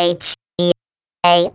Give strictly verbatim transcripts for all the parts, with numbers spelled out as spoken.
H E A.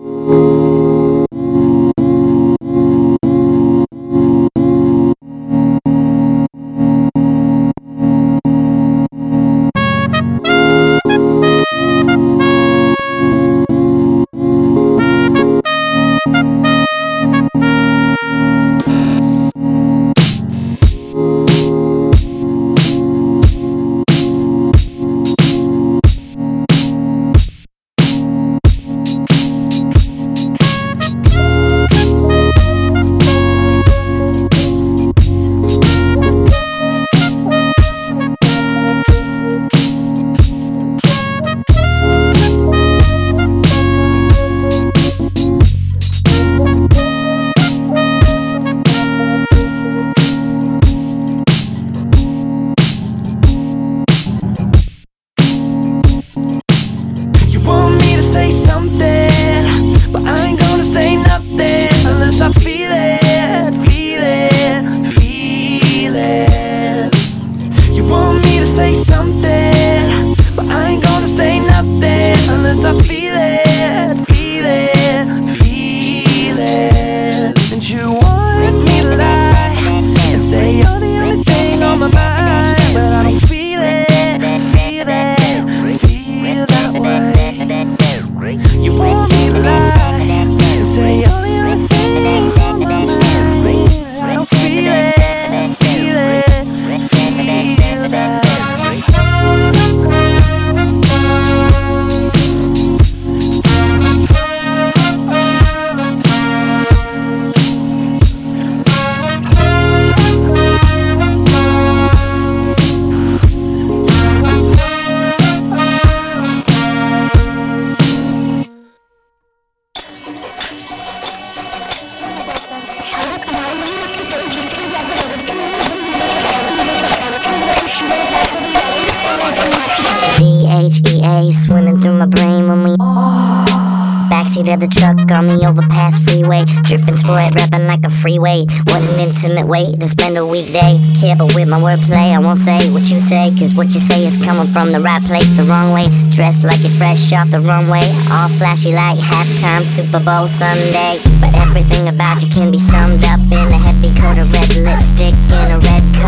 Say something, but I ain't gonna say nothing unless I feel it, feel it, feel it. You want me to say something, but I ain't gonna say nothing unless I feel it, feel it, feel it. And you want me to lie and say you're the only thing on my mind, but I don't feel it, feel it, feel that way. You want me to lie and say you're the only thing on my mind. I don't feel it, feel it, feel that. D H E A swimming through my brain when we backseat of the truck on the overpass freeway, dripping Sprite, rapping like a freeway. What an intimate way to spend a weekday. Careful with my wordplay, I won't say what you say, cause what you say is coming from the right place the wrong way. Dressed like you're fresh off the runway, all flashy like halftime Super Bowl Sunday. But everything about you can be summed up in a heavy coat of red lipstick and a red coat.